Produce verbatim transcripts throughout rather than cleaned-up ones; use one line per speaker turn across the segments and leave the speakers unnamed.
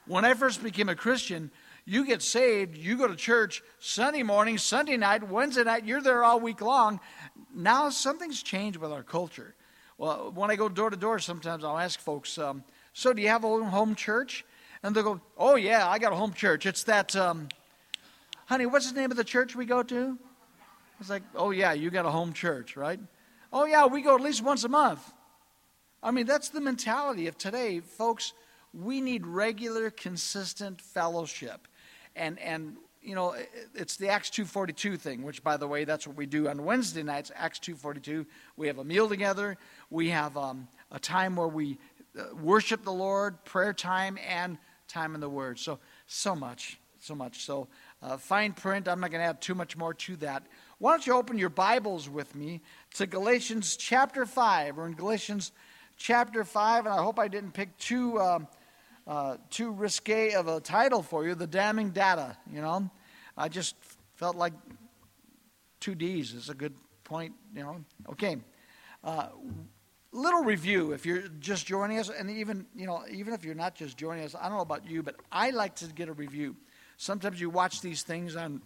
When I first became a Christian, you get saved, you go to church Sunday morning, Sunday night, Wednesday night, you're there all week long. Now something's changed with our culture. Well, when I go door to door, sometimes I'll ask folks, um, so do you have a home church? And they'll go, oh yeah, I got a home church. It's that, um, honey, what's the name of the church we go to? It's like, oh yeah, you got a home church, right? Oh yeah, we go at least once a month. I mean, that's the mentality of today. Folks, we need regular, consistent fellowship. And, and you know, it's the Acts two forty-two thing, which, by the way, that's what we do on Wednesday nights, Acts two forty-two. We have a meal together. We have um, a time where we uh, worship the Lord, prayer time, and time in the Word. So, so much, so much. So, uh, fine print. I'm not going to add too much more to that. Why don't you open your Bibles with me to Galatians chapter five. We're in Galatians chapter five, and I hope I didn't pick too... Um, Uh, too risque of a title for you, The Damning Data, you know. I just felt like two D's is a good point, you know. Okay. Uh, little review if you're just joining us, and even, you know, even if you're not just joining us, I don't know about you, but I like to get a review. Sometimes you watch these things on,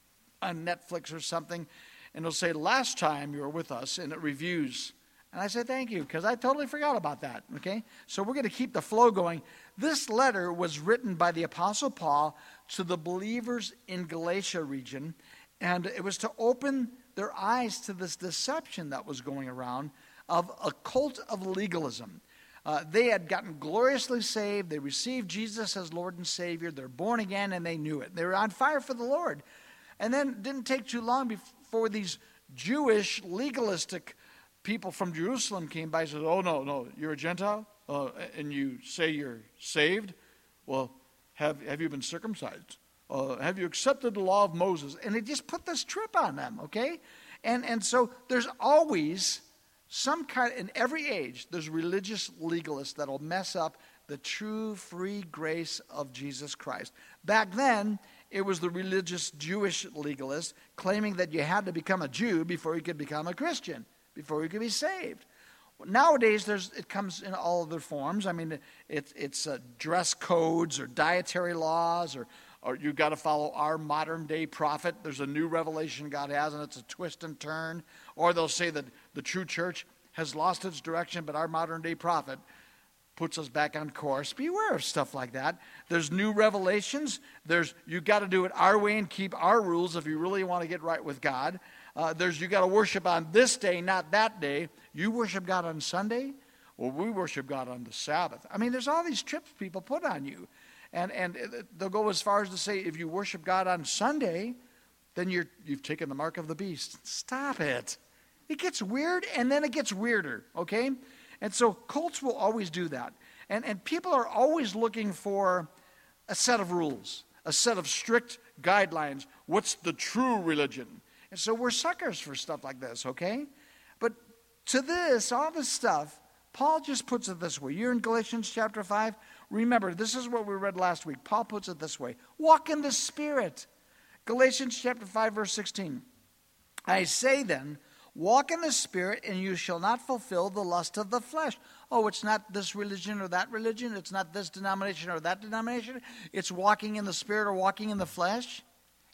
on Netflix or something, and it'll say, last time you were with us, and it reviews. And I say thank you, because I totally forgot about that, okay? So we're going to keep the flow going. This letter was written by the Apostle Paul to the believers in Galatia region, and it was to open their eyes to this deception that was going around of a cult of legalism. Uh, they had gotten gloriously saved. They received Jesus as Lord and Savior. They're born again, and they knew it. They were on fire for the Lord. And then it didn't take too long before these Jewish legalistic people from Jerusalem came by and said, oh, no, no, you're a Gentile, uh, and you say you're saved? Well, have have you been circumcised? Uh, have you accepted the law of Moses? And it just put this trip on them, okay? And and so there's always some kind, in every age, there's religious legalists that'll mess up the true free grace of Jesus Christ. Back then, it was the religious Jewish legalists claiming that you had to become a Jew before you could become a Christian, before you could be saved. Nowadays, there's it comes in all other forms. I mean, it, it's uh, dress codes or dietary laws, or, or you've got to follow our modern-day prophet. There's a new revelation God has, and it's a twist and turn. Or they'll say that the true church has lost its direction, but our modern-day prophet puts us back on course. Beware of stuff like that. There's new revelations. There's you've got to do it our way and keep our rules if you really want to get right with God. Uh, there's you got to worship on this day, not that day. You worship God on Sunday, well, we worship God on the Sabbath. I mean, there's all these trips people put on you, and and they'll go as far as to say if you worship God on Sunday, then you're you've taken the mark of the beast. Stop it. It gets weird, and then it gets weirder. Okay, and so cults will always do that, and and people are always looking for a set of rules, a set of strict guidelines. What's the true religion? And so we're suckers for stuff like this, okay? But to this, all this stuff, Paul just puts it this way. You're in Galatians chapter five. Remember, this is what we read last week. Paul puts it this way. Walk in the Spirit. Galatians chapter five, verse sixteen. I say then, walk in the Spirit, and you shall not fulfill the lust of the flesh. Oh, it's not this religion or that religion. It's not this denomination or that denomination. It's walking in the Spirit or walking in the flesh.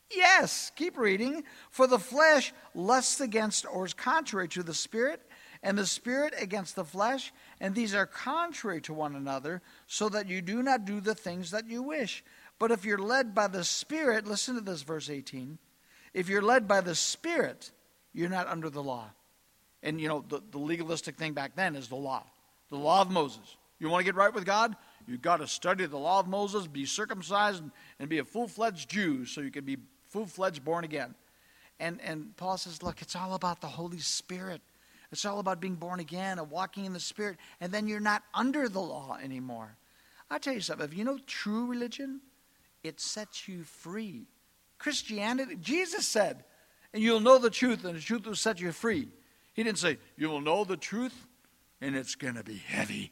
Yes, keep reading. For the flesh lusts against or is contrary to the Spirit, and the Spirit against the flesh, and these are contrary to one another, so that you do not do the things that you wish. But if you're led by the Spirit, listen to this, verse eighteen. If you're led by the Spirit, you're not under the law. And, you know, the, the legalistic thing back then is the law. The law of Moses. You want to get right with God? You've got to study the law of Moses, be circumcised, and, and be a full-fledged Jew so you can be full-fledged born again. And and Paul says, look, it's all about the Holy Spirit. It's all about being born again and walking in the Spirit. And then you're not under the law anymore. I'll tell you something. If you know true religion, it sets you free. Christianity, Jesus said, and you'll know the truth, and the truth will set you free. He didn't say, you will know the truth, and it's going to be heavy.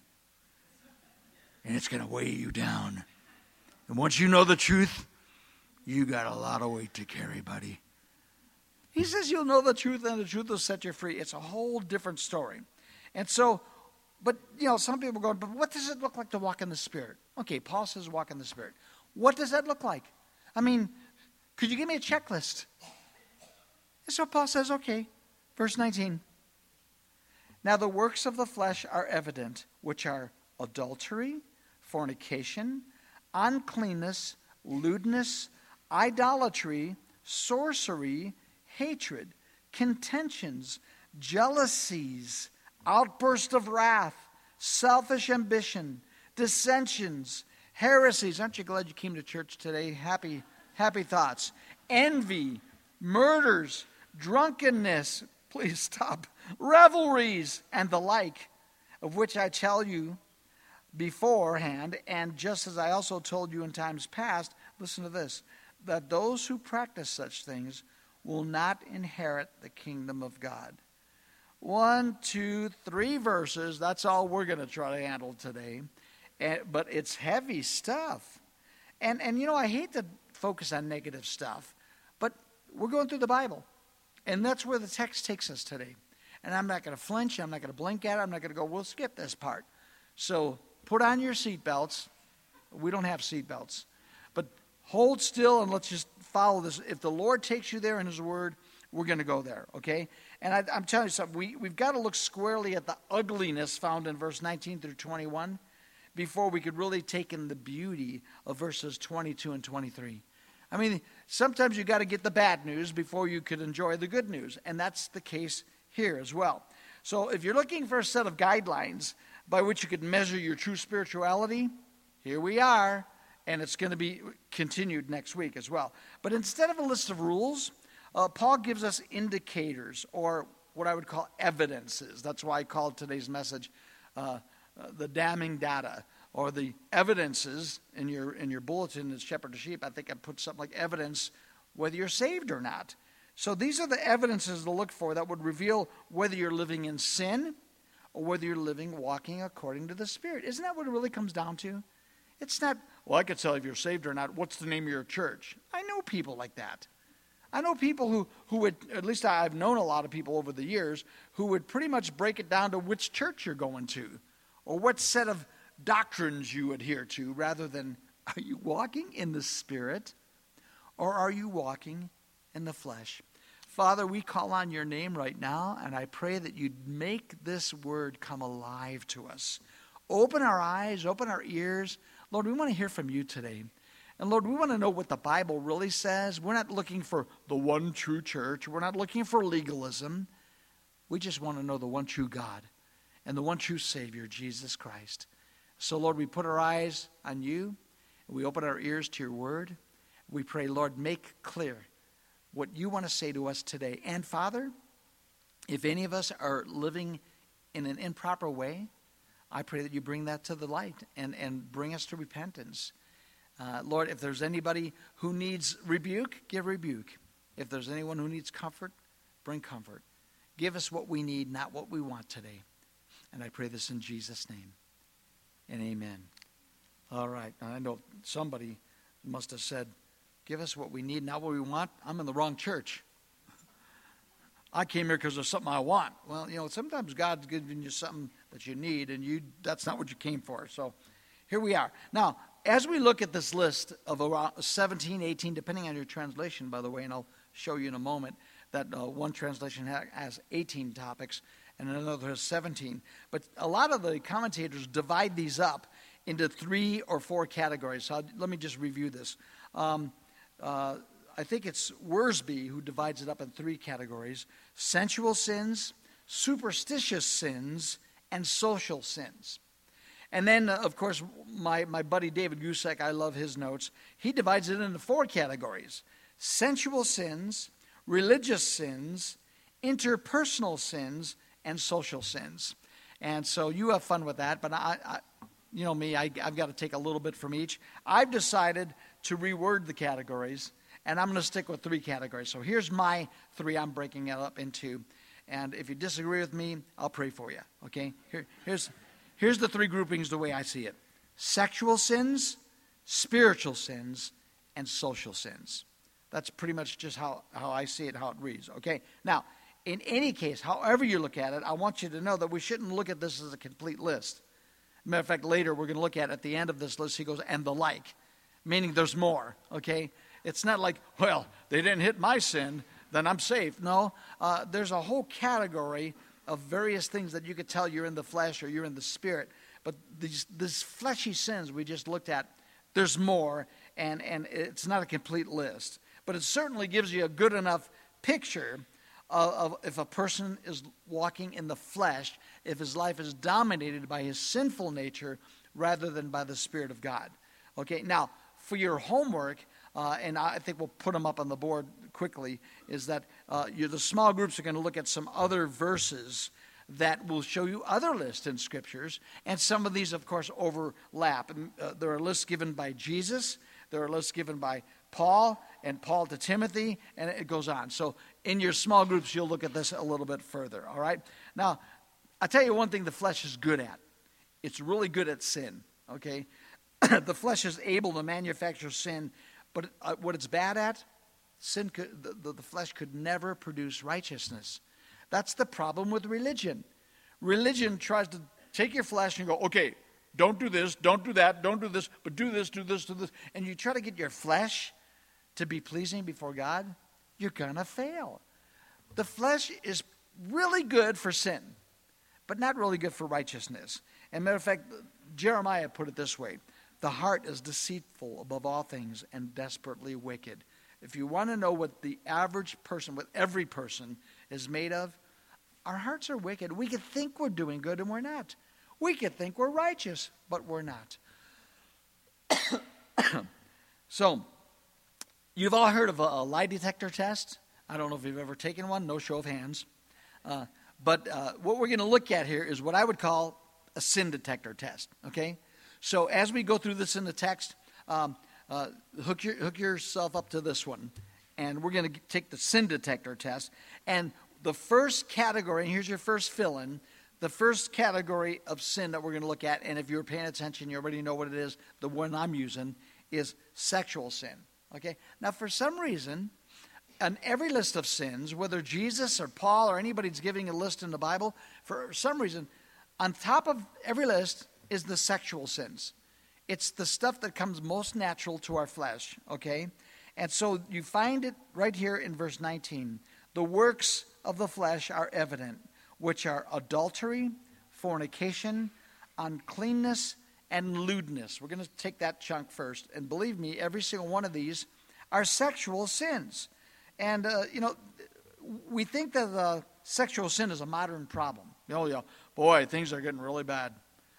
And it's going to weigh you down. And once you know the truth, you got a lot of weight to carry, buddy. He says you'll know the truth, and the truth will set you free. It's a whole different story. And so But, you know, some people go, but what does it look like to walk in the Spirit? Okay, Paul says walk in the Spirit. What does that look like? I mean, could you give me a checklist? So Paul says, okay, verse nineteen. Now the works of the flesh are evident, which are adultery, fornication, uncleanness, lewdness, idolatry, sorcery, hatred, contentions, jealousies, outburst of wrath, selfish ambition, dissensions, heresies. Aren't you glad you came to church today? Happy, happy thoughts. Envy, murders, drunkenness, please stop, revelries, and the like, of which I tell you beforehand, and just as I also told you in times past, listen to this, that those who practice such things will not inherit the kingdom of God. One, two, three verses, that's all we're going to try to handle today. And, but it's heavy stuff. And, and, you know, I hate to focus on negative stuff, but we're going through the Bible. And that's where the text takes us today. And I'm not going to flinch. I'm not going to blink at it. I'm not going to go, we'll skip this part. So put on your seatbelts. We don't have seatbelts. But hold still and let's just follow this. If the Lord takes you there in His Word, we're going to go there, okay? And I, I'm telling you something. We, we've got to look squarely at the ugliness found in verse nineteen through twenty-one before we could really take in the beauty of verses twenty-two and twenty-three. I mean, sometimes you've got to get the bad news before you could enjoy the good news. And that's the case here as well. So if you're looking for a set of guidelines by which you could measure your true spirituality, here we are. And it's going to be continued next week as well. But instead of a list of rules, uh, Paul gives us indicators, or what I would call evidences. That's why I called today's message uh, uh, the damning data, or the evidences in your in your bulletin as shepherd to sheep. I think I put something like evidence whether you're saved or not. So these are the evidences to look for that would reveal whether you're living in sin or whether you're living, walking according to the Spirit. Isn't that what it really comes down to? It's not, well, I could tell if you're saved or not. What's the name of your church? I know people like that. I know people who, who would, at least I've known a lot of people over the years, who would pretty much break it down to which church you're going to or what set of doctrines you adhere to, rather than, are you walking in the Spirit or are you walking in the flesh? Father, we call on your name right now, and I pray that you'd make this word come alive to us. Open our eyes, open our ears. Lord, we want to hear from you today. And Lord, we want to know what the Bible really says. We're not looking for the one true church. We're not looking for legalism. We just want to know the one true God and the one true Savior, Jesus Christ. So Lord, we put our eyes on you. And we open our ears to your word. We pray, Lord, make clear what you want to say to us today. And Father, if any of us are living in an improper way, I pray that you bring that to the light and, and bring us to repentance. Uh, Lord, if there's anybody who needs rebuke, give rebuke. If there's anyone who needs comfort, bring comfort. Give us what we need, not what we want today. And I pray this in Jesus' name. And amen. All right. I know somebody must have said, give us what we need, not what we want. I'm in the wrong church. I came here because there's something I want. Well, you know, sometimes God's giving you something that you need, and you that's not what you came for. So here we are. Now, as we look at this list of around seventeen, eighteen, depending on your translation, by the way, and I'll show you in a moment, that uh, one translation has eighteen topics, and another has seventeen. But a lot of the commentators divide these up into three or four categories. So I'll, let me just review this. Um, uh, I think it's Worsby who divides it up in three categories: sensual sins, superstitious sins, and social sins. And then, uh, of course, my, my buddy David Gusak, I love his notes, he divides it into four categories: sensual sins, religious sins, interpersonal sins, and social sins. And so you have fun with that, but I, I you know me, I, I've got to take a little bit from each. I've decided to reword the categories, and I'm going to stick with three categories. So here's my three I'm breaking it up into. And if you disagree with me, I'll pray for you, okay? Here, here's, here's the three groupings the way I see it: sexual sins, spiritual sins, and social sins. That's pretty much just how, how I see it, how it reads, okay? Now, in any case, however you look at it, I want you to know that we shouldn't look at this as a complete list. Matter of fact, later we're going to look at at the end of this list, he goes, and the like, meaning there's more, okay? It's not like, well, they didn't hit my sin, then I'm safe. No, uh, there's a whole category of various things that you could tell you're in the flesh or you're in the spirit. But these, these fleshy sins we just looked at, there's more, and, and it's not a complete list. But it certainly gives you a good enough picture of, of if a person is walking in the flesh, if his life is dominated by his sinful nature rather than by the Spirit of God. Okay, now, for your homework, uh, and I think we'll put them up on the board quickly, is that uh, you, the small groups are going to look at some other verses that will show you other lists in Scriptures, and some of these, of course, overlap. And, uh, there are lists given by Jesus, there are lists given by Paul, and Paul to Timothy, and it goes on. So in your small groups, you'll look at this a little bit further, all right? Now, I'll tell you one thing the flesh is good at. It's really good at sin, okay? The flesh is able to manufacture sin, but uh, what it's bad at, sin could, the, the, the flesh could never produce righteousness. That's the problem with religion. Religion tries to take your flesh and go, okay, don't do this, don't do that, don't do this, but do this, do this, do this. And you try to get your flesh to be pleasing before God, you're going to fail. The flesh is really good for sin, but not really good for righteousness. And matter of fact, Jeremiah put it this way: the heart is deceitful above all things and desperately wicked. If you want to know what the average person, what every person is made of, our hearts are wicked. We could think we're doing good and we're not. We could think we're righteous, but we're not. So, you've all heard of a, a lie detector test. I don't know if you've ever taken one. No show of hands. Uh, but uh, what we're going to look at here is what I would call a sin detector test. Okay? So as we go through this in the text, um, uh, hook, your, hook yourself up to this one. And we're going to take the sin detector test. And the first category, and here's your first fill-in, the first category of sin that we're going to look at, and if you're paying attention, you already know what it is, the one I'm using, is sexual sin. Okay? Now, for some reason, on every list of sins, whether Jesus or Paul or anybody's giving a list in the Bible, for some reason, on top of every list is the sexual sins. It's the stuff that comes most natural to our flesh, okay? And so you find it right here in verse nineteen. The works of the flesh are evident, which are adultery, fornication, uncleanness, and lewdness. We're going to take that chunk first. And believe me, every single one of these are sexual sins. And, uh, you know, we think that uh, sexual sin is a modern problem. Oh, yeah, boy, things are getting really bad.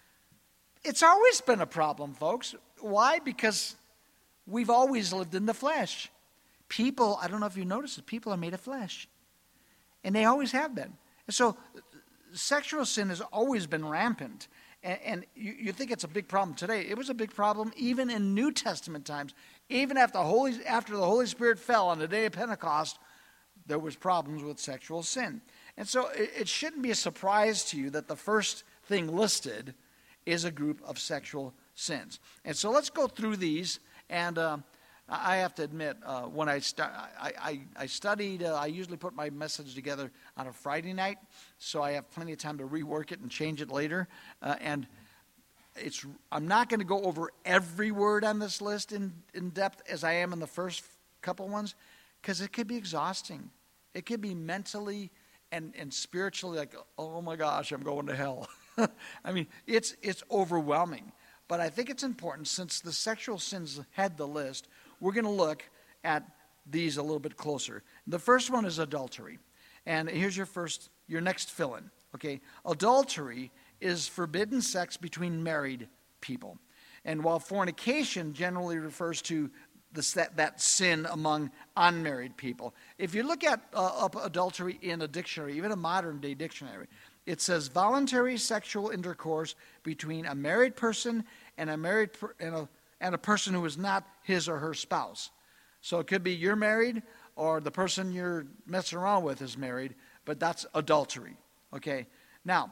It's always been a problem, folks. Why? Because we've always lived in the flesh. People, I don't know if you noticed it, people are made of flesh. And they always have been. And so sexual sin has always been rampant. And, and you, you think it's a big problem today. It was a big problem even in New Testament times. Even after the Holy, after the Holy Spirit fell on the day of Pentecost, there was problems with sexual sin. And so it, it shouldn't be a surprise to you that the first thing listed is a group of sexual sins. And so let's go through these. And uh, I have to admit, uh, when I, stu- I, I, I studied, uh, I usually put my message together on a Friday night, so I have plenty of time to rework it and change it later. Uh, and it's I'm not going to go over every word on this list in, in depth as I am in the first couple ones, because it could be exhausting. It could be mentally and, and spiritually like, oh my gosh, I'm going to hell. I mean, it's it's overwhelming. But I think it's important, since the sexual sins had the list, we're going to look at these a little bit closer. The first one is adultery. And here's your first, your next fill-in. Okay, adultery is forbidden sex between married people. And while fornication generally refers to the, that, that sin among unmarried people. If you look at uh, up adultery in a dictionary, even a modern-day dictionary, it says voluntary sexual intercourse between a married person and a married per, and, a, and a person who is not his or her spouse. So it could be you're married or the person you're messing around with is married, but that's adultery. Okay. Now,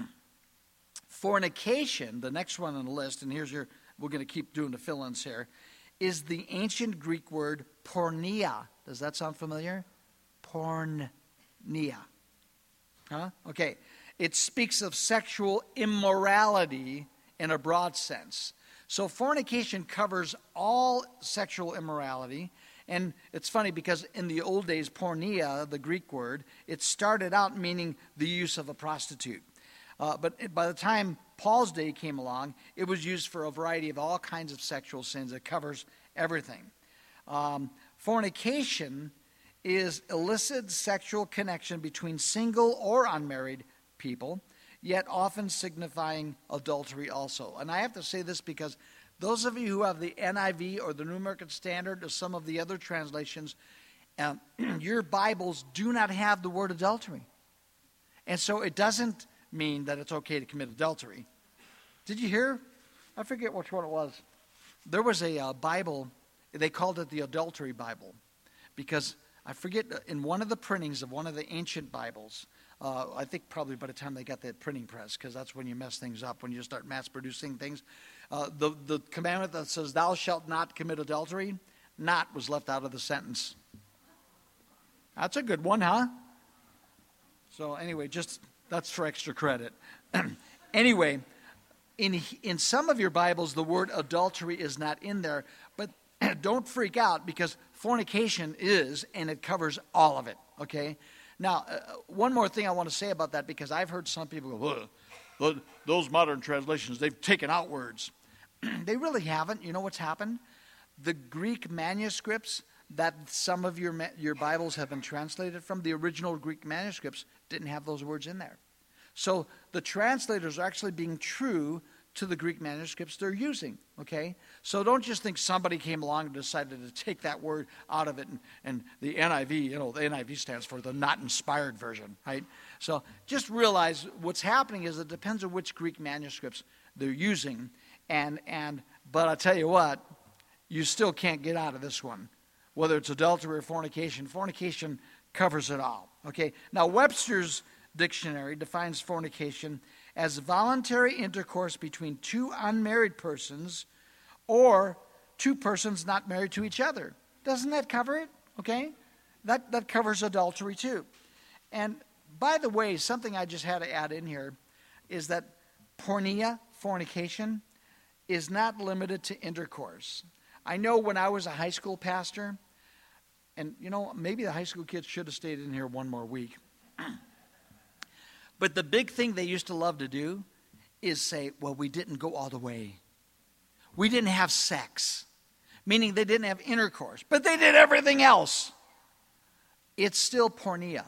fornication, the next one on the list, and here's your, we're going to keep doing the fill-ins here, is the ancient Greek word porneia. Does that sound familiar? Porneia. Huh? Okay. It speaks of sexual immorality in a broad sense. So fornication covers all sexual immorality. And it's funny because in the old days, porneia, the Greek word, it started out meaning the use of a prostitute. Uh, but it, by the time Paul's day came along, it was used for a variety of all kinds of sexual sins. It covers everything. Um, fornication is illicit sexual connection between single or unmarried people, yet often signifying adultery also. And I have to say this because those of you who have the N I V or the New American Standard or some of the other translations, um, your Bibles do not have the word adultery. And so it doesn't mean that it's okay to commit adultery. Did you hear? I forget which one it was. There was a uh, Bible, they called it the Adultery Bible, because I forget, in one of the printings of one of the ancient Bibles, uh, I think probably by the time they got the printing press, because that's when you mess things up, when you start mass producing things, uh, the, the commandment that says, thou shalt not commit adultery, not was left out of the sentence. That's a good one, huh? So anyway, just that's for extra credit. Anyway, in in some of your Bibles, the word adultery is not in there, but don't freak out because fornication is, and it covers all of it, okay? Now, uh, one more thing I want to say about that, because I've heard some people go, "Ugh, those modern translations, they've taken out words." They really haven't. You know what's happened? The Greek manuscripts that some of your your Bibles have been translated from, the original Greek manuscripts didn't have those words in there. So the translators are actually being true to the Greek manuscripts they're using, okay? So don't just think somebody came along and decided to take that word out of it, and, and the N I V, you know, the N I V stands for the not inspired version, right? So just realize what's happening is it depends on which Greek manuscripts they're using, and and but I tell you what, you still can't get out of this one. Whether it's adultery or fornication, fornication covers it all, okay? Now, Webster's Dictionary defines fornication as voluntary intercourse between two unmarried persons or two persons not married to each other. Doesn't that cover it? Okay? That, that covers adultery too. And by the way, something I just had to add in here is that porneia, fornication, is not limited to intercourse. I know when I was a high school pastor, and you know, maybe the high school kids should have stayed in here one more week. But the big thing they used to love to do is say, well, we didn't go all the way. We didn't have sex, meaning they didn't have intercourse, but they did everything else. It's still porneia.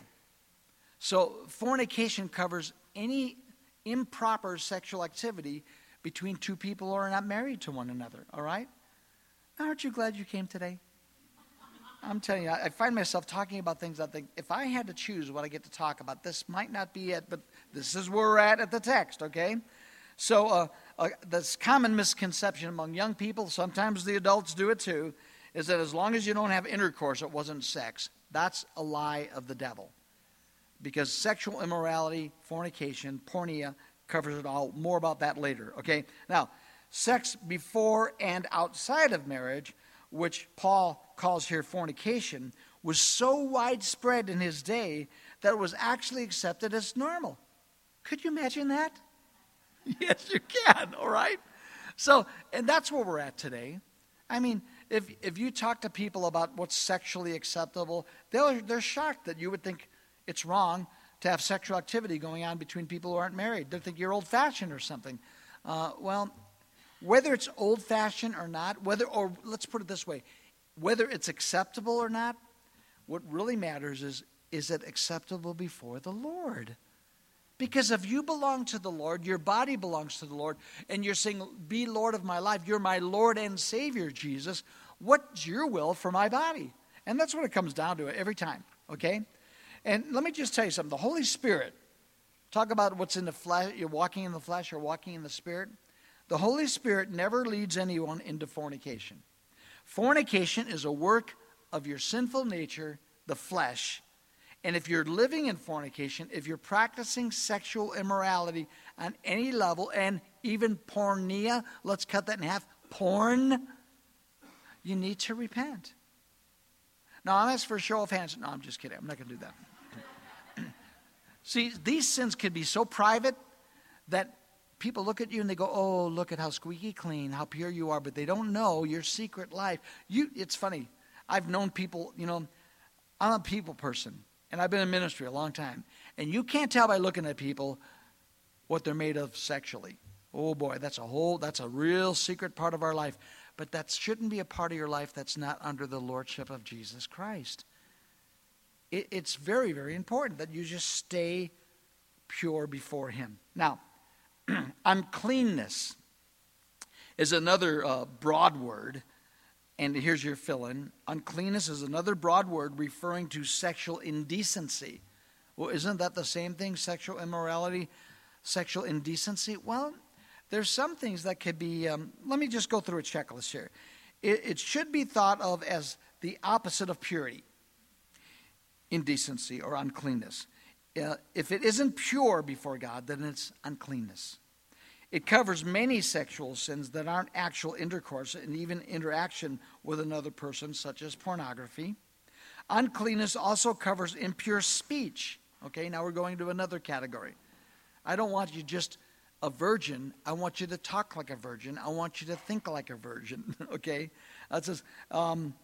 So fornication covers any improper sexual activity between two people who are not married to one another, all right? Now, aren't you glad you came today? I'm telling you, I find myself talking about things I think, if I had to choose what I get to talk about, this might not be it, but this is where we're at at the text, okay? So uh, uh, this common misconception among young people, sometimes the adults do it too, is that as long as you don't have intercourse, it wasn't sex. That's a lie of the devil. Because sexual immorality, fornication, porneia covers it all. More about that later, okay? Now, sex before and outside of marriage, which Paul calls here fornication, was so widespread in his day that it was actually accepted as normal. Could you imagine that? Yes, you can, all right? So, and that's where we're at today. I mean, if if you talk to people about what's sexually acceptable, they're, they're shocked that you would think it's wrong to have sexual activity going on between people who aren't married. They think you're old-fashioned or something. Uh, well, whether it's old-fashioned or not, whether, or let's put it this way, whether it's acceptable or not, what really matters is, is it acceptable before the Lord? Because if you belong to the Lord, your body belongs to the Lord, and you're saying, be Lord of my life, you're my Lord and Savior, Jesus, what's your will for my body? And that's what it comes down to every time, okay? And let me just tell you something. The Holy Spirit, talk about what's in the flesh, you're walking in the flesh or walking in the Spirit. The Holy Spirit never leads anyone into fornication. Fornication is a work of your sinful nature, the flesh. And if you're living in fornication, if you're practicing sexual immorality on any level, and even porneia, let's cut that in half, porn, you need to repent. Now, I'm asking for a show of hands. No, I'm just kidding. I'm not going to do that. See, these sins can be so private that people look at you and they go, oh, look at how squeaky clean, how pure you are, but they don't know your secret life. You, it's funny. I've known people, you know, I'm a people person, and I've been in ministry a long time, and you can't tell by looking at people what they're made of sexually. Oh, boy, that's a whole, that's a real secret part of our life. But that shouldn't be a part of your life that's not under the lordship of Jesus Christ. It, it's very, very important that you just stay pure before him. Now, uncleanness is another uh, broad word, and here's your fill-in. Uncleanness is another broad word referring to sexual indecency. Well, isn't that the same thing, sexual immorality, sexual indecency? Well, there's some things that could be, um, let me just go through a checklist here. It, it should be thought of as the opposite of purity, indecency or uncleanness. Uh, if it isn't pure before God, then it's uncleanness. It covers many sexual sins that aren't actual intercourse and even interaction with another person, such as pornography. Uncleanness also covers impure speech. Okay, now we're going to another category. I don't want you just a virgin. I want you to talk like a virgin. I want you to think like a virgin. Okay, that says um,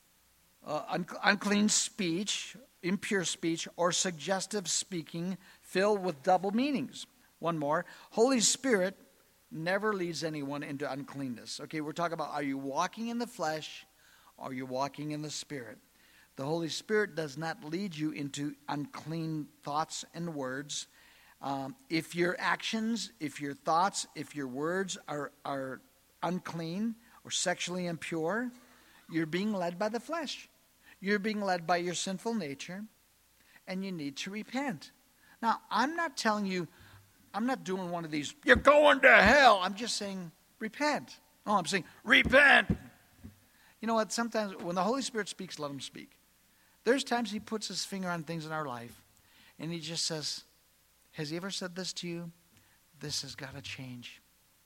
uh, un- unclean speech, impure speech, or suggestive speaking filled with double meanings. One more. Holy Spirit never leads anyone into uncleanness. Okay, we're talking about, are you walking in the flesh or are you walking in the Spirit? The Holy Spirit does not lead you into unclean thoughts and words. Um, if your actions, if your thoughts, if your words are, are unclean or sexually impure, you're being led by the flesh. You're being led by your sinful nature, and you need to repent. Now, I'm not telling you, I'm not doing one of these, you're going to hell. I'm just saying, repent. Oh, I'm saying, repent. You know what? Sometimes when the Holy Spirit speaks, let him speak. There's times he puts his finger on things in our life, and he just says, has he ever said this to you? This has got to change.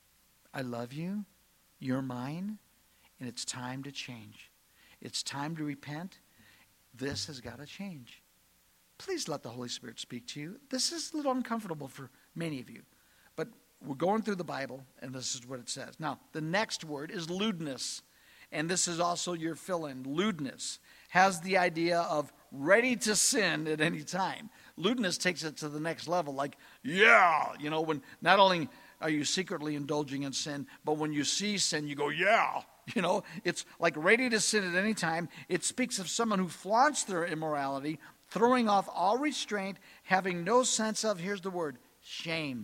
I love you. You're mine. And it's time to change. It's time to repent. This has got to change. Please let the Holy Spirit speak to you. This is a little uncomfortable for many of you. But we're going through the Bible, and this is what it says. Now, the next word is lewdness. And this is also your fill-in. Lewdness has the idea of ready to sin at any time. Lewdness takes it to the next level. Like, yeah, you know, when not only are you secretly indulging in sin, but when you see sin, you go, yeah. You know, it's like ready to sin at any time. It speaks of someone who flaunts their immorality, throwing off all restraint, having no sense of, here's the word, shame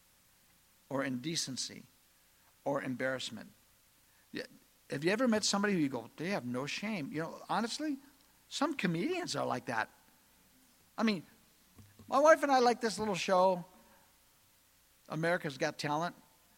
or indecency or embarrassment. Have you ever met somebody who you go, they have no shame? You know, honestly, some comedians are like that. I mean, my wife and I like this little show, America's Got Talent.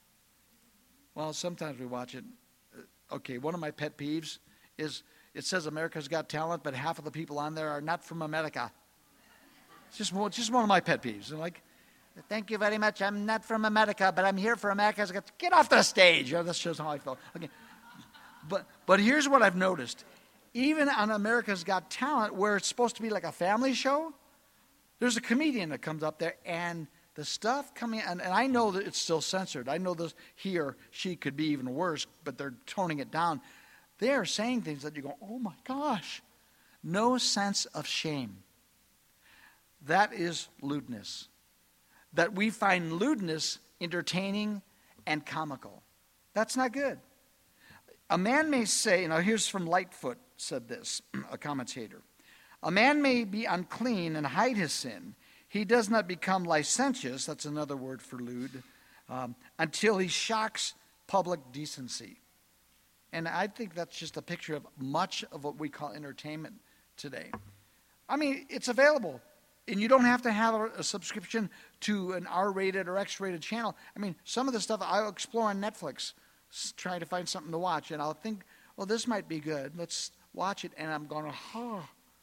Well, sometimes we watch it. Okay, one of my pet peeves is it says America's Got Talent, but half of the people on there are not from America. It's just, it's just one of my pet peeves. I'm like, thank you very much. I'm not from America, but I'm here for America's Got. Get off the stage. Oh, this shows how I feel. Okay. But but here's what I've noticed. Even on America's Got Talent, where it's supposed to be like a family show, there's a comedian that comes up there, and the stuff coming, and, and I know that it's still censored. I know this he or she could be even worse, but they're toning it down. They are saying things that you go, oh my gosh. No sense of shame. That is lewdness. That we find lewdness entertaining and comical. That's not good. A man may say, now here's from Lightfoot said this, a commentator. A man may be unclean and hide his sin. He does not become licentious, that's another word for lewd, um, until he shocks public decency. And I think that's just a picture of much of what we call entertainment today. I mean, it's available. And you don't have to have a, a subscription to an R-rated or X-rated channel. I mean, some of the stuff I'll explore on Netflix, trying to find something to watch, and I'll think, well, this might be good. Let's watch it, and I'm going, oh.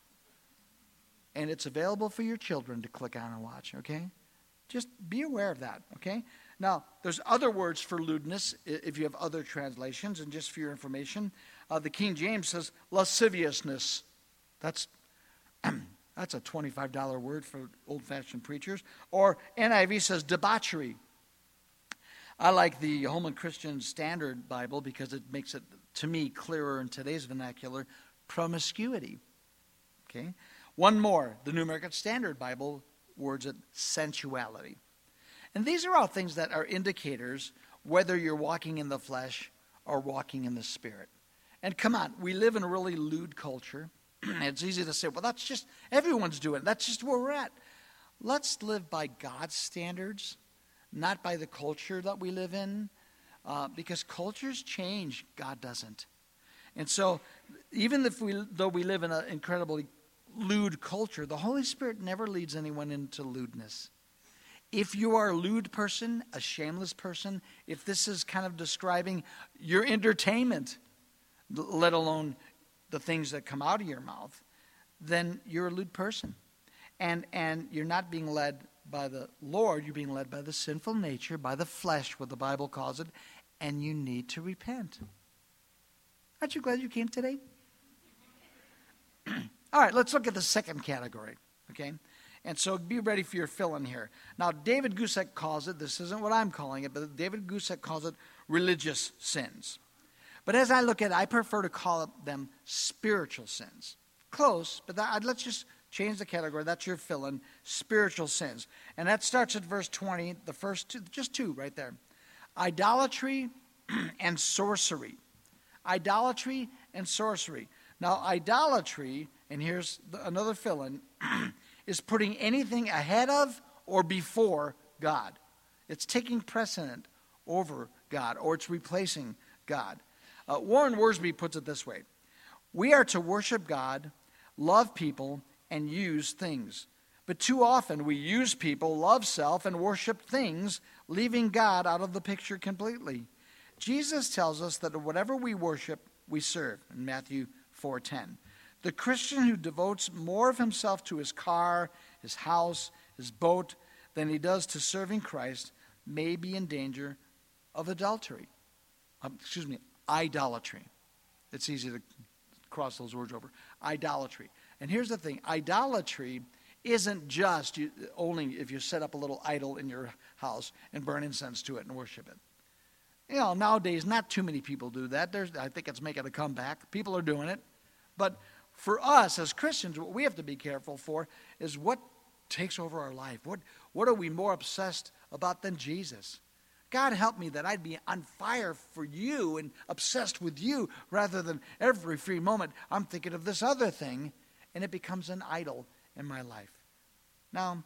And it's available for your children to click on and watch, okay? Just be aware of that, okay? Now, there's other words for lewdness, if you have other translations, and just for your information, uh, the King James says lasciviousness. That's That's a twenty-five dollar word for old-fashioned preachers. Or N I V says debauchery. I like the Holman Christian Standard Bible because it makes it, to me, clearer in today's vernacular. Promiscuity. Okay. One more. The New American Standard Bible words it sensuality. And these are all things that are indicators whether you're walking in the flesh or walking in the Spirit. And come on, we live in a really lewd culture. It's easy to say, well, that's just, everyone's doing it. That's just where we're at. Let's live by God's standards, not by the culture that we live in, uh, because cultures change, God doesn't. And so, even if we, though we live in an incredibly lewd culture, the Holy Spirit never leads anyone into lewdness. If you are a lewd person, a shameless person, if this is kind of describing your entertainment, let alone the things that come out of your mouth, then you're a lewd person. And and you're not being led by the Lord, you're being led by the sinful nature, by the flesh, what the Bible calls it, and you need to repent. Aren't you glad you came today? All right, let's look at the second category, okay? And so be ready for your fill-in here. Now, David Guzik calls it, this isn't what I'm calling it, but David Guzik calls it religious sins. But as I look at it, I prefer to call them spiritual sins. Close, but that, let's just change the category. That's your fill-in, spiritual sins. And that starts at verse twenty, the first two, just two right there. Idolatry and sorcery. Idolatry and sorcery. Now, idolatry, and here's the, another fill-in, is putting anything ahead of or before God. It's taking precedent over God, or it's replacing God. Uh, Warren Wiersbe puts it this way. We are to worship God, love people, and use things. But too often we use people, love self, and worship things, leaving God out of the picture completely. Jesus tells us that whatever we worship, we serve, in Matthew four ten. The Christian who devotes more of himself to his car, his house, his boat, than he does to serving Christ may be in danger of adultery. Um, excuse me, idolatry. It's easy to cross those words over. Idolatry. And here's the thing. Idolatry isn't just you, only if you set up a little idol in your house and burn incense to it and worship it. You know, nowadays, not too many people do that. There's, I think it's making a comeback. People are doing it. But for us as Christians, what we have to be careful for is what takes over our life. What, what are we more obsessed about than Jesus? God help me that I'd be on fire for you and obsessed with you rather than every free moment I'm thinking of this other thing, and it becomes an idol in my life. Now,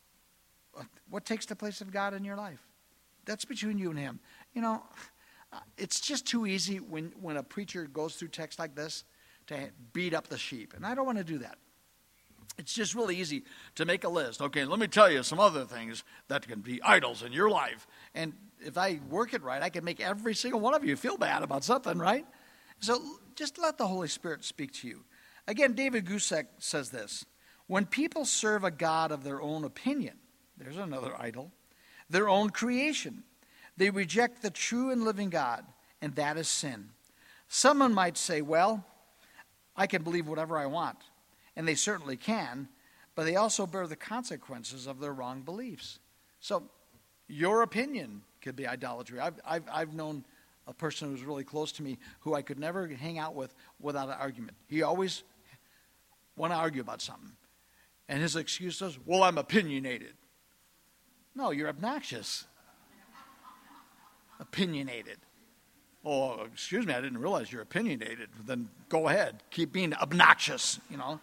what takes the place of God in your life? That's between you and him. You know, it's just too easy when, when a preacher goes through text like this to beat up the sheep, and I don't want to do that. It's just really easy to make a list. Okay, let me tell you some other things that can be idols in your life. And if I work it right, I can make every single one of you feel bad about something, right? So just let the Holy Spirit speak to you. Again, David Guzik says this. When people serve a God of their own opinion, there's another idol, their own creation, they reject the true and living God, and that is sin. Someone might say, well, I can believe whatever I want. And they certainly can, but they also bear the consequences of their wrong beliefs. So your opinion could be idolatry. I've, I've, I've known a person who was really close to me who I could never hang out with without an argument. He always wanted to argue about something. And his excuse was, well, I'm opinionated. No, you're obnoxious. Opinionated. Oh, excuse me, I didn't realize you're opinionated. Then go ahead. Keep being obnoxious, you know.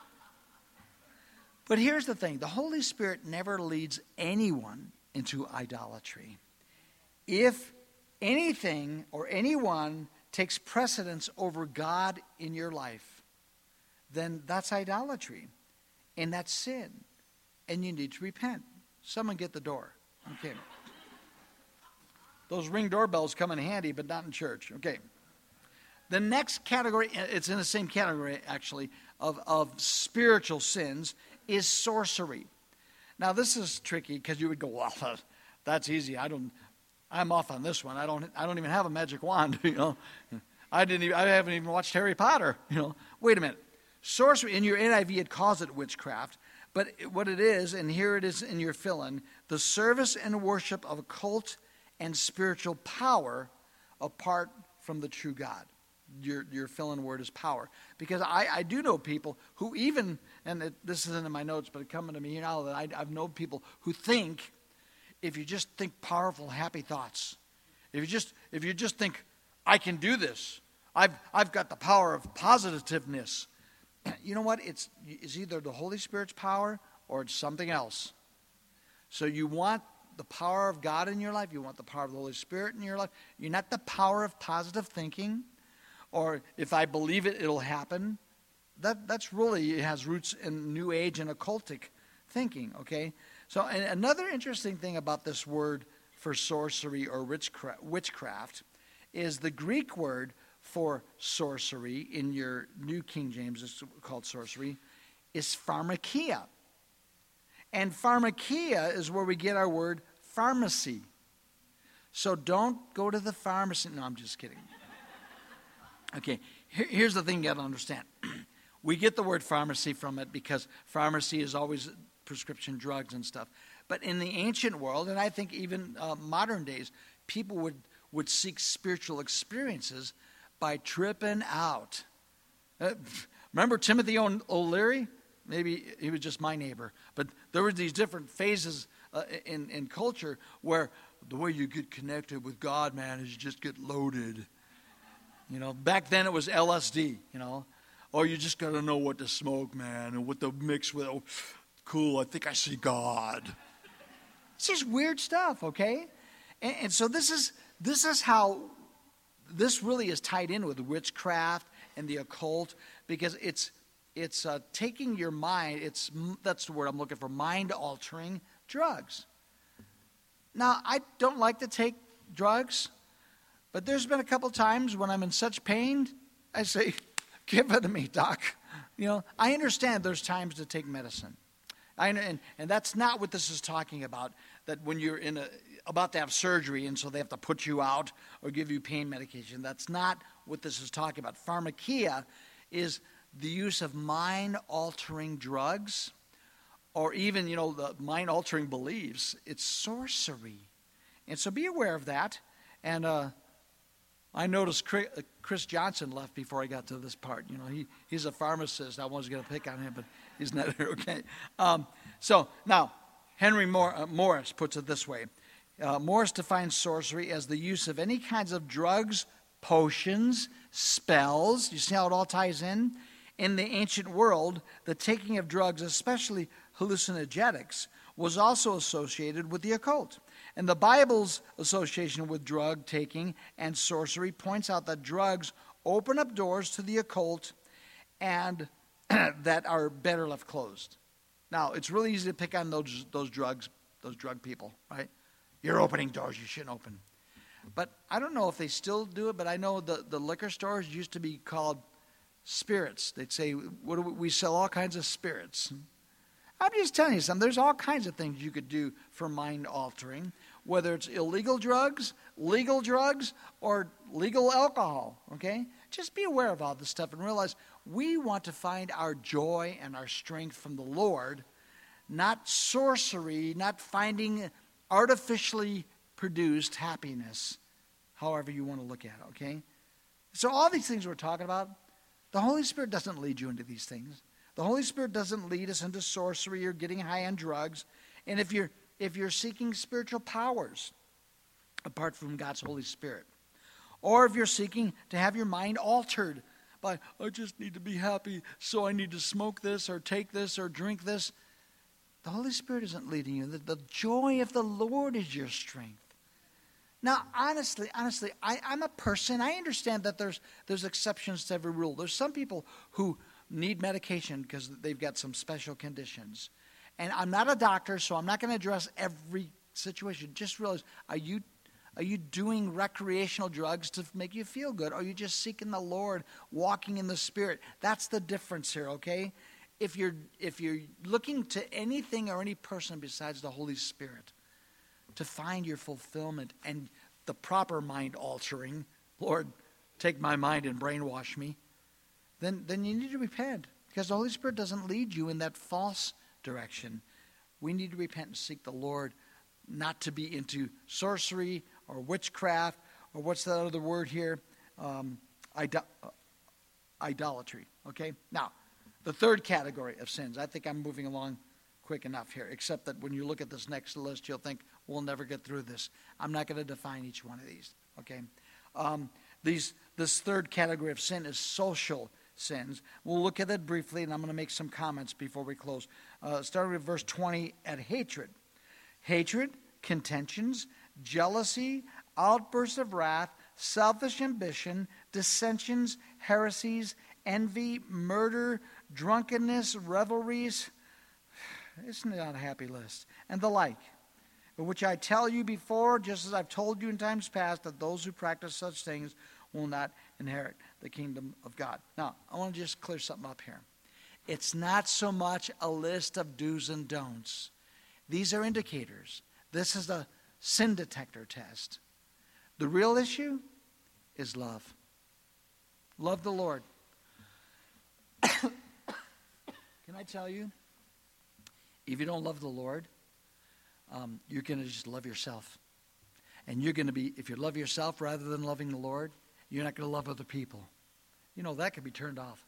But here's the thing. The Holy Spirit never leads anyone into idolatry. If anything or anyone takes precedence over God in your life, then that's idolatry. And that's sin. And you need to repent. Someone get the door. Okay. Those ring doorbells come in handy, but not in church. Okay. The next category, it's in the same category, actually, of, of spiritual sins, is sorcery. Now, this is tricky because you would go, well, that's easy. I don't, I'm off on this one. I don't, I don't even have a magic wand, you know. I didn't even, I haven't even watched Harry Potter, you know. Wait a minute. Sorcery, in your N I V, it calls it witchcraft. But what it is, and here it is in your fill-in, the service and worship of occult and spiritual power apart from the true God. Your, your fill-in word is power. Because I, I do know people who even, and it, this isn't in my notes, but it's coming to me now that I, I've known people who think, if you just think powerful, happy thoughts, if you just if you just think, I can do this, I've I've got the power of positiveness. You know what? It's, it's either the Holy Spirit's power or it's something else. So you want the power of God in your life. You want the power of the Holy Spirit in your life. You're not the power of positive thinking, or if I believe it, it'll happen. That that's really, it has roots in New Age and occultic thinking, okay? So and another interesting thing about this word for sorcery or witchcraft, witchcraft is the Greek word for sorcery in your New King James, it's called sorcery, is pharmakia. And pharmakia is where we get our word pharmacy. So don't go to the pharmacy. No, I'm just kidding. Okay, here, here's the thing you got to understand. We get the word pharmacy from it because pharmacy is always prescription drugs and stuff. But in the ancient world, and I think even uh, modern days, people would, would seek spiritual experiences by tripping out. Uh, remember Timothy O'Leary? Maybe he was just my neighbor. But there were these different phases uh, in, in culture where the way you get connected with God, man, is you just get loaded. You know, back then it was L S D, you know. Or you just got to know what to smoke, man, and what to mix with. Oh, cool, I think I see God. It's just weird stuff, okay? And, and so this is this is how this really is tied in with witchcraft and the occult, because it's it's uh, taking your mind. It's that's the word I'm looking for. Mind-altering drugs. Now, I don't like to take drugs, but there's been a couple times when I'm in such pain, I say, "Give it to me, doc." You know, I understand there's times to take medicine. I, and, and that's not what this is talking about, that when you're in a, about to have surgery and so they have to put you out or give you pain medication. That's not what this is talking about. Pharmakia is the use of mind-altering drugs or even, you know, the mind-altering beliefs. It's sorcery. And so be aware of that. And uh, I noticed Chris Johnson left before I got to this part. You know, he, he's a pharmacist. I was going to pick on him, but he's not here, okay? Um, so now, Henry Moore, uh, Morris puts it this way. Uh, Morris defines sorcery as the use of any kinds of drugs, potions, spells. You see how it all ties in? In the ancient world, the taking of drugs, especially hallucinogenics, was also associated with the occult. And the Bible's association with drug taking and sorcery points out that drugs open up doors to the occult and that are better left closed. Now, it's really easy to pick on those those drugs, those drug people, right? You're opening doors you shouldn't open. But I don't know if they still do it, but I know the, the liquor stores used to be called spirits. They'd say, "What do we, we sell all kinds of spirits." I'm just telling you something. There's all kinds of things you could do for mind altering, whether it's illegal drugs, legal drugs, or legal alcohol, okay? Just be aware of all this stuff and realize we want to find our joy and our strength from the Lord, not sorcery, not finding artificially produced happiness, however you want to look at it, okay? So all these things we're talking about, the Holy Spirit doesn't lead you into these things. The Holy Spirit doesn't lead us into sorcery or getting high on drugs. And if you're if you're seeking spiritual powers apart from God's Holy Spirit, or if you're seeking to have your mind altered by, I just need to be happy, so I need to smoke this or take this or drink this, the Holy Spirit isn't leading you. The, the joy of the Lord is your strength. Now, honestly, honestly, I, I'm a person. I understand that there's there's exceptions to every rule. There's some people who need medication because they've got some special conditions. And I'm not a doctor, so I'm not going to address every situation. Just realize, are you are you doing recreational drugs to make you feel good? Or are you just seeking the Lord, walking in the Spirit? That's the difference here, okay? If you're if you're looking to anything or any person besides the Holy Spirit to find your fulfillment and the proper mind altering, Lord, take my mind and brainwash me, then then you need to repent. because the Holy Spirit doesn't lead you in that false direction. We need to repent and seek the Lord, not to be into sorcery or witchcraft, or what's that other word here? Um, idol- idolatry, okay? Now, the third category of sins. I think I'm moving along quick enough here, except that when you look at this next list, you'll think, we'll never get through this. I'm not going to define each one of these, okay? Um, these, this third category of sin is social sins. We'll look at it briefly, and I'm going to make some comments before we close. Uh, starting with verse twenty, at hatred. Hatred, contentions, jealousy, outbursts of wrath, selfish ambition, dissensions, heresies, envy, murder, drunkenness, revelries. It's not a happy list. And the like, which I tell you before, just as I've told you in times past, that those who practice such things will not inherit the kingdom of God. Now, I want to just clear something up here. It's not so much a list of do's and don'ts. These are indicators. This is a sin detector test. The real issue is love. Love the Lord. Can I tell you, if you don't love the Lord, um, you're going to just love yourself. And you're going to be, if you love yourself rather than loving the Lord, you're not going to love other people. You know, that could be turned off.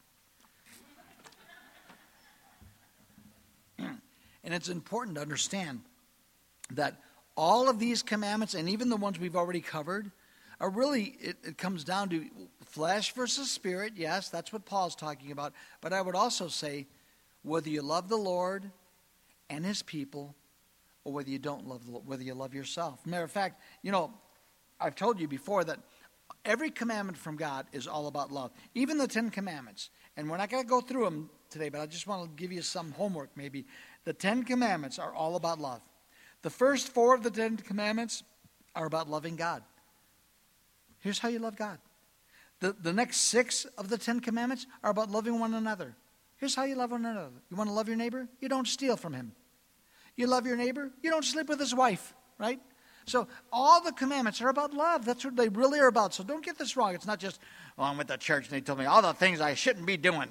And it's important to understand that all of these commandments, and even the ones we've already covered, are really, it, it comes down to flesh versus spirit. Yes, that's what Paul's talking about. But I would also say, whether you love the Lord and his people, or whether you don't love the Lord, whether you love yourself. Matter of fact, you know, I've told you before that every commandment from God is all about love. Even the Ten Commandments. And we're not going to go through them today, but I just want to give you some homework maybe. The Ten Commandments are all about love. The first four of the Ten Commandments are about loving God. Here's how you love God. The, the next six of the Ten Commandments are about loving one another. Here's how you love one another. You want to love your neighbor? You don't steal from him. You love your neighbor? You don't sleep with his wife, right? So all the commandments are about love. That's what they really are about. So don't get this wrong. It's not just, well, I'm with the church and they told me all the things I shouldn't be doing.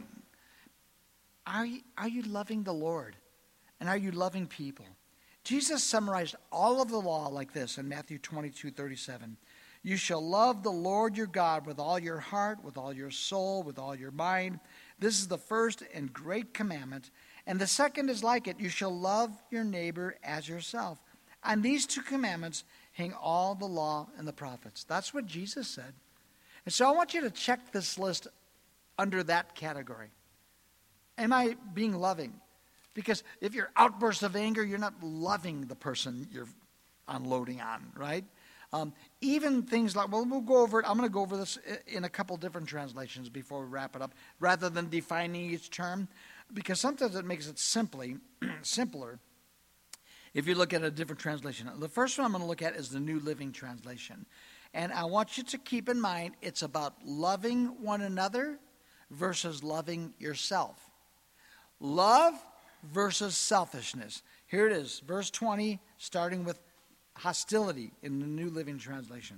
Are you, are you loving the Lord? And are you loving people? Jesus summarized all of the law like this in Matthew twenty-two thirty-seven. You shall love the Lord your God with all your heart, with all your soul, with all your mind. This is the first and great commandment. And the second is like it. You shall love your neighbor as yourself. On these two commandments hang all the law and the prophets. That's what Jesus said. And so I want you to check this list under that category. Am I being loving? Because if you're outbursts of anger, you're not loving the person you're unloading on, right? Um, even things like, well, we'll go over it. I'm going to go over this in a couple different translations before we wrap it up, rather than defining each term, because sometimes it makes it simply simpler if you look at a different translation. The first one I'm going to look at is the New Living Translation. And I want you to keep in mind it's about loving one another versus loving yourself. Love versus selfishness. Here it is, verse twenty, starting with hostility in the New Living Translation.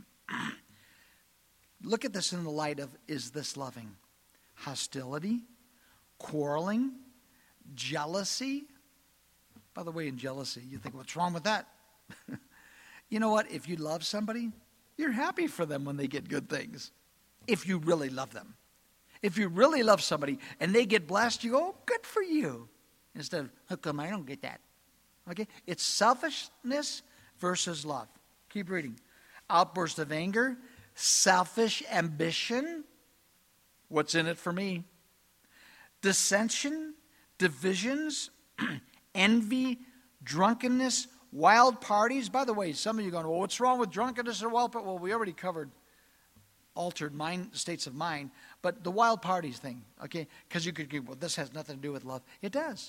Look at this in the light of, is this loving? Hostility, quarreling, jealousy. By the way, in jealousy, you think, what's wrong with that? You know what? If you love somebody, you're happy for them when they get good things. If you really love them. If you really love somebody and they get blessed, you go, oh, good for you. Instead of, how come I don't get that? Okay? It's selfishness versus love. Keep reading. Outburst of anger, selfish ambition. What's in it for me? Dissension, divisions, envy, drunkenness, wild parties. By the way, some of you are going, well, what's wrong with drunkenness or wild parties? Well, we already covered altered mind, states of mind. But the wild parties thing, okay? Because you could go, well, this has nothing to do with love. It does.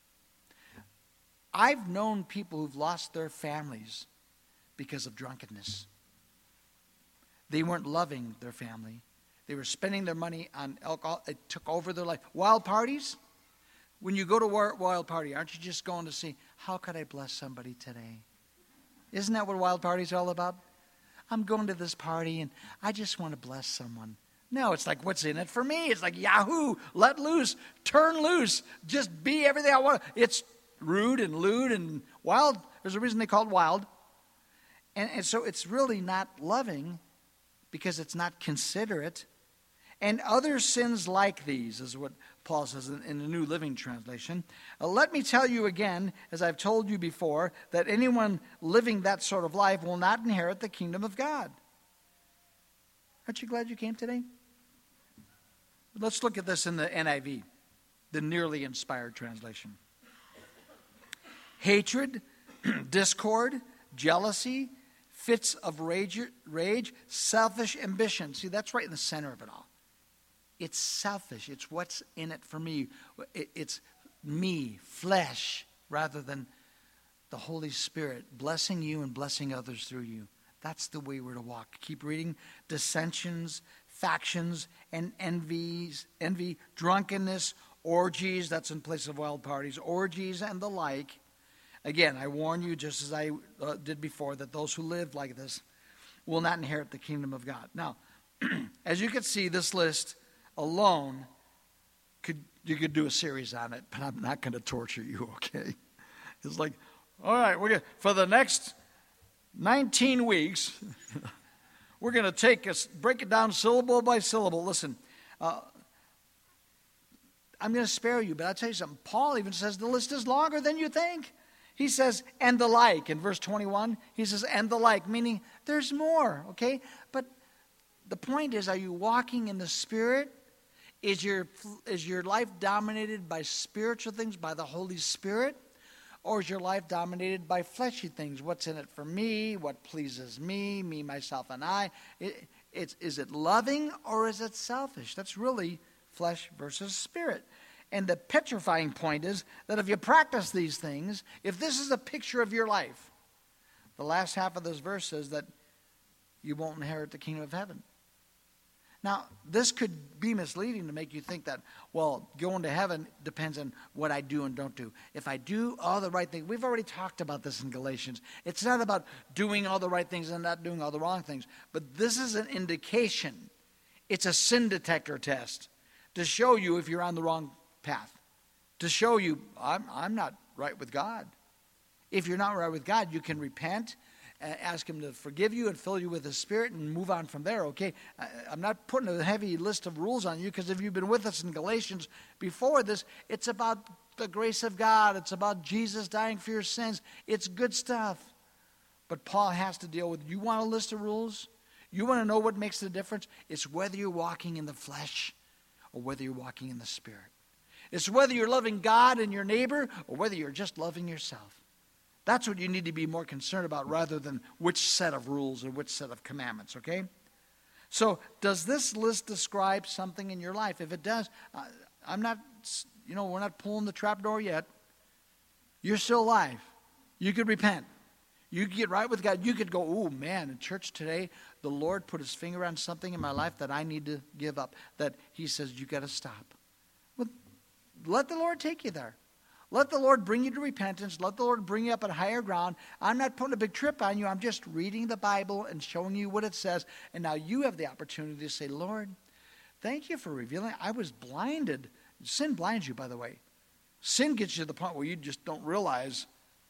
I've known people who've lost their families because of drunkenness. They weren't loving their family. They were spending their money on alcohol. It took over their life. Wild parties? When you go to a wild party, aren't you just going to see, how could I bless somebody today? Isn't that what wild parties are all about? I'm going to this party and I just want to bless someone. No, it's like, what's in it for me? It's like, yahoo, let loose, turn loose, just be everything I want. It's rude and lewd and wild. There's a reason they call it wild. And, and so it's really not loving because it's not considerate. And other sins like these is what Paul says in, in the New Living Translation. Uh, let me tell you again, as I've told you before, that anyone living that sort of life will not inherit the kingdom of God. Aren't you glad you came today? Let's look at this in the N I V, the nearly inspired translation. Hatred, discord, jealousy, fits of rage, rage, selfish ambition. See, that's right in the center of it all. It's selfish. It's what's in it for me. It's me, flesh, rather than the Holy Spirit blessing you and blessing others through you. That's the way we're to walk. Keep reading. Dissensions, factions, and envies, envy, drunkenness, orgies, that's in place of wild parties, orgies and the like. Again, I warn you, just as I uh, did before, that those who live like this will not inherit the kingdom of God. Now, as you can see, this list alone, could you could do a series on it, but I'm not going to torture you, okay? It's like, all right, we're gonna, for the next nineteen weeks, we're going to take us, break it down syllable by syllable. Listen, uh, I'm going to spare you, but I'll tell you something. Paul even says the list is longer than you think. He says, and the like. In verse twenty-one, he says, and the like, meaning there's more, okay? But the point is, are you walking in the Spirit? Is your, is your life dominated by spiritual things, by the Holy Spirit? Or is your life dominated by fleshy things? What's in it for me? What pleases me, me, myself, and I? It, it's, is it loving or is it selfish? That's really flesh versus spirit. And the petrifying point is that if you practice these things, if this is a picture of your life, the last half of this verse says that you won't inherit the kingdom of heaven. Now, this could be misleading to make you think that, well, going to heaven depends on what I do and don't do. If I do all the right things, we've already talked about this in Galatians. It's not about doing all the right things and not doing all the wrong things. But this is an indication. It's a sin detector test to show you if you're on the wrong path. To show you, I'm, I'm not right with God. If you're not right with God, you can repent, ask him to forgive you and fill you with his Spirit and move on from there, okay? I'm not putting a heavy list of rules on you, because if you've been with us in Galatians before this, it's about the grace of God. It's about Jesus dying for your sins. It's good stuff. But Paul has to deal with, you want a list of rules? You want to know what makes the difference? It's whether you're walking in the flesh or whether you're walking in the Spirit. It's whether you're loving God and your neighbor or whether you're just loving yourself. That's what you need to be more concerned about, rather than which set of rules or which set of commandments, okay? So does this list describe something in your life? If it does, uh, I'm not, you know, we're not pulling the trap door yet. You're still alive. You could repent. You could get right with God. You could go, oh man, in church today, the Lord put his finger on something in my life that I need to give up, that he says, you got to stop. Well, let the Lord take you there. Let the Lord bring you to repentance. Let the Lord bring you up at higher ground. I'm not putting a big trip on you. I'm just reading the Bible and showing you what it says. And now you have the opportunity to say, Lord, thank you for revealing. I was blinded. Sin blinds you, by the way. Sin gets you to the point where you just don't realize,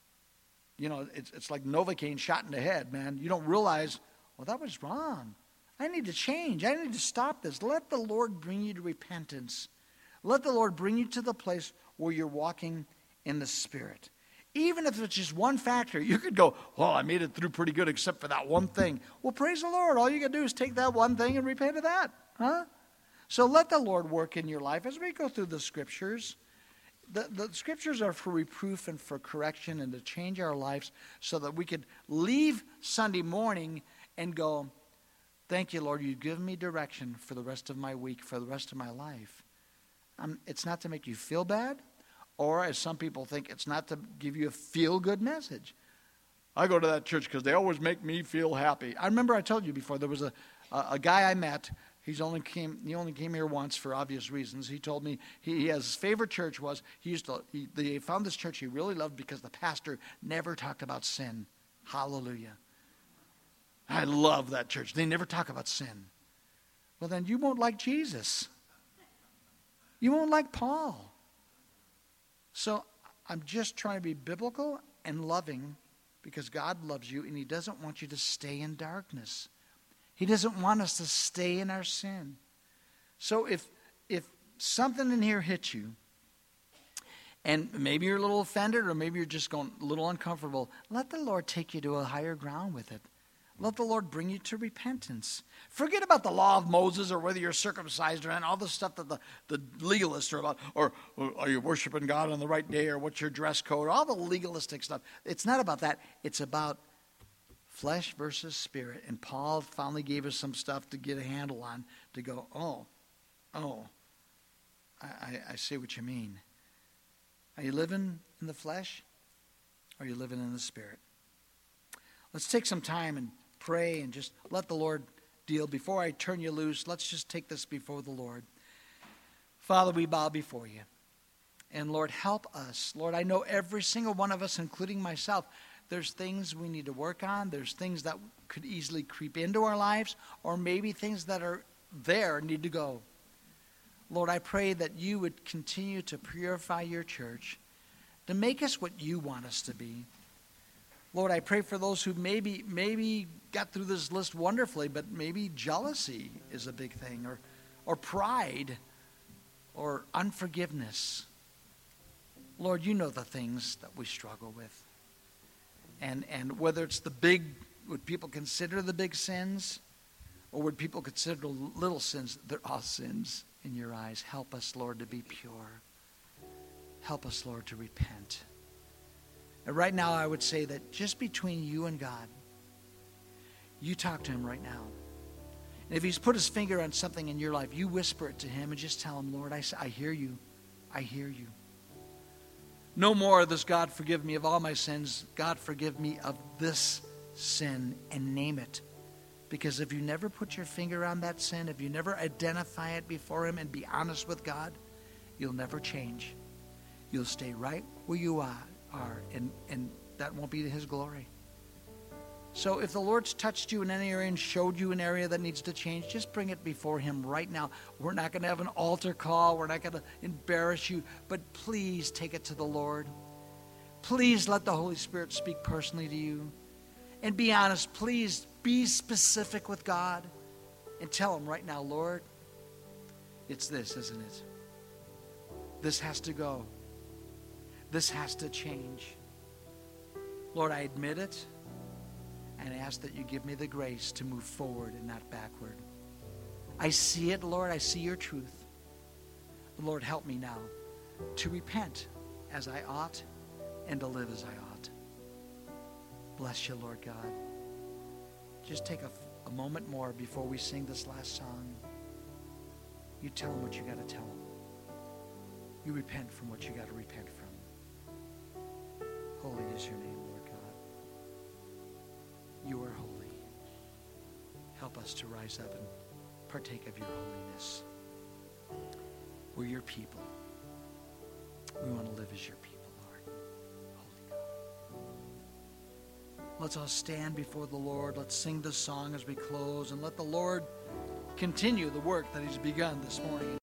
you know, it's, it's like Novocaine shot in the head, man. You don't realize, well, that was wrong. I need to change. I need to stop this. Let the Lord bring you to repentance. Let the Lord bring you to the place where you're walking in the Spirit. Even if it's just one factor, you could go, well, I made it through pretty good except for that one thing. Well, praise the Lord. All you got to do is take that one thing and repent of that. Huh? So let the Lord work in your life as we go through the Scriptures. The, the Scriptures are for reproof and for correction and to change our lives so that we could leave Sunday morning and go, thank you, Lord, you've given me direction for the rest of my week, for the rest of my life. Um, it's not to make you feel bad, or as some people think, it's not to give you a feel-good message. I go to that church because they always make me feel happy. I remember I told you before, there was a, a, a guy I met. He's only came, he only came here once for obvious reasons. He told me he, he has his favorite church was, he used to, he, they found this church he really loved because the pastor never talked about sin. Hallelujah. I love that church. They never talk about sin. well, then you won't like Jesus. You won't like Paul. So I'm just trying to be biblical and loving because God loves you and he doesn't want you to stay in darkness. He doesn't want us to stay in our sin. So if if something in here hits you, and maybe you're a little offended or maybe you're just going a little uncomfortable, let the Lord take you to a higher ground with it. Let the Lord bring you to repentance. Forget about the law of Moses or whether you're circumcised or and all the stuff that the, the legalists are about. Or, or are you worshiping God on the right day or what's your dress code? All the legalistic stuff. It's not about that. It's about flesh versus spirit. And Paul finally gave us some stuff to get a handle on to go, oh, oh, I, I, I see what you mean. Are you living in the flesh or are you living in the spirit? Let's take some time and pray and just let the Lord deal. Before I turn you loose, let's just take this before the Lord. Father, we bow before you. And Lord, help us. Lord, I know every single one of us, including myself, there's things we need to work on. There's things that could easily creep into our lives, or maybe things that are there need to go. Lord, I pray that you would continue to purify your church, to make us what you want us to be. Lord, I pray for those who maybe maybe got through this list wonderfully, but maybe jealousy is a big thing, or or pride, or unforgiveness. Lord, you know the things that we struggle with. And and whether it's the big, would people consider the big sins, or would people consider little sins? They're all sins in your eyes. Help us, Lord, to be pure. Help us, Lord, to repent. And right now, I would say that just between you and God, you talk to him right now. And if he's put his finger on something in your life, you whisper it to him and just tell him, Lord, I, I hear you. I hear you. No more of this, God, forgive me of all my sins. God, forgive me of this sin, and name it. Because if you never put your finger on that sin, if you never identify it before him and be honest with God, you'll never change. You'll stay right where you are. are and, and that won't be to his glory. So if the Lord's touched you in any area and showed you an area that needs to change, just bring it before him right now. We're not going to have an altar call. We're not going to embarrass you. But please take it to the Lord. Please let the Holy Spirit speak personally to you. And be honest. Please be specific with God. And tell him right now, Lord, it's this, isn't it? This has to go. This has to change. Lord, I admit it, and I ask that you give me the grace to move forward and not backward. I see it, Lord. I see your truth. Lord, help me now to repent as I ought and to live as I ought. Bless you, Lord God. Just take a, a moment more before we sing this last song. You tell them what you got to tell them. You repent from what you got to repent from. Holy is your name, Lord God. You are holy. Help us to rise up and partake of your holiness. We're your people. We want to live as your people, Lord. Holy God. Let's all stand before the Lord. Let's sing this song as we close, and let the Lord continue the work that he's begun this morning.